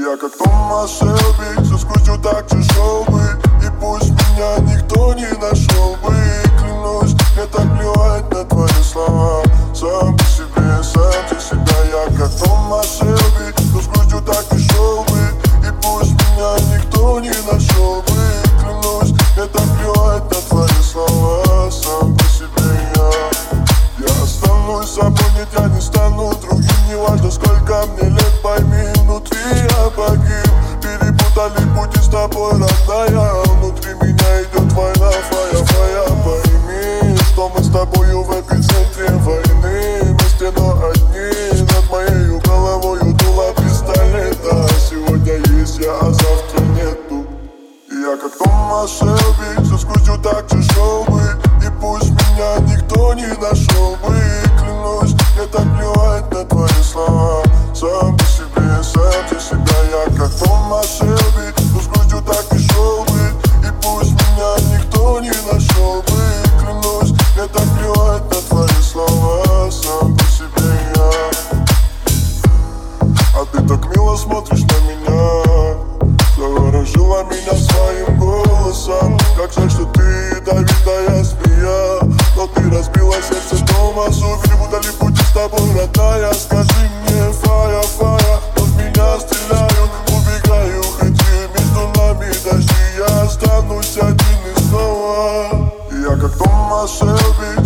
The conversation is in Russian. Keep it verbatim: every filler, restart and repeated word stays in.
Я как Томас Шелби, соскучу так чужой бы. И пусть меня никто не нашел бы. Клянусь, мне так плевать на твои слова. Сам по себе, сам за себя. Я как Томас Шелби, соскучу так чужой бы. И пусть меня никто не нашел бы. Клянусь, мне так плевать на твои слова. Сам по себе я. Я останусь собой, нет, я не стану другим. Не важно, сколько мне лет, пойми, внутри я погиб. Перепутали пути с тобой, родная. Внутри меня идет война, фая, фая. Пойми, что мы с тобою в эпицентре войны. Вместе, но одни. Над моей головой дуло пистолета. Сегодня есть я, а завтра нету. Я как Томас Шелби, соскучу так чужой бы. И пусть меня никто не нашел бы. Клянусь, мне так плевать на твои слова. Сам по себе, сам за себя. Я как Томас Шелби, соскучу так чужой бы. И пусть меня никто не нашел бы. Клянусь, мне так плевать на твои слова. Сам по себе я. А ты так мило смотришь на меня, заворожила меня своим голосом. Как жаль, что ты ядовитая змея. Но ты разбила сердце Томасу. Перепутали пути с тобой, родная. Скажи мне, фая, фая, но в меня стреляют. Убегаю, хотя между нами дожди. Я останусь один и снова. Я как Томас Шелби,